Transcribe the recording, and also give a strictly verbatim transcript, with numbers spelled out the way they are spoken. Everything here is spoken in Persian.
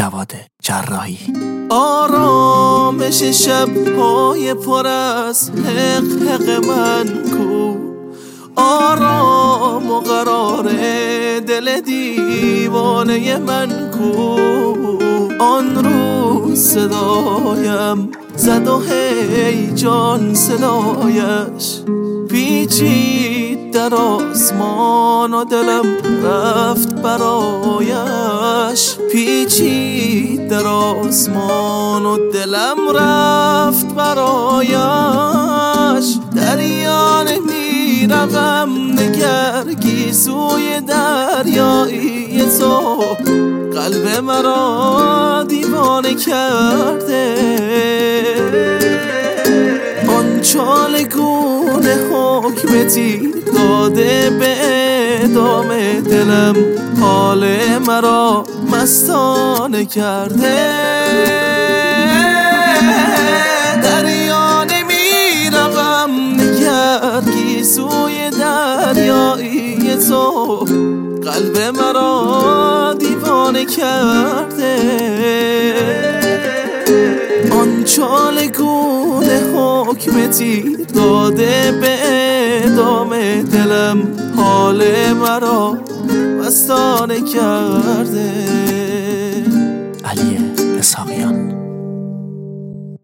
جواد جراحی. آرامش شب‌های پر از حق حق من کو، آرام و قرار دل دیوانه من کو. آن روز صدایم زد و هی جان صدایش پیچید در آسمان و دلم رفت برایش. پیچید در آسمان و دلم رفت برایش. دریا نمیروم نگر گیسوی دریایی تو، قلب مرا دیوانه کرده. آن چالگونه حکم تیر داده به اعدام دلم، حال مرا مستانه کرده. دریا نمیروم نگر گیسوی دریایی تو، قلب مرا دیوانه کرده. آن چالگونه حکم تیر داده به اعدام دلم، حال مرا مستانه کرده. علی اسحاقیان.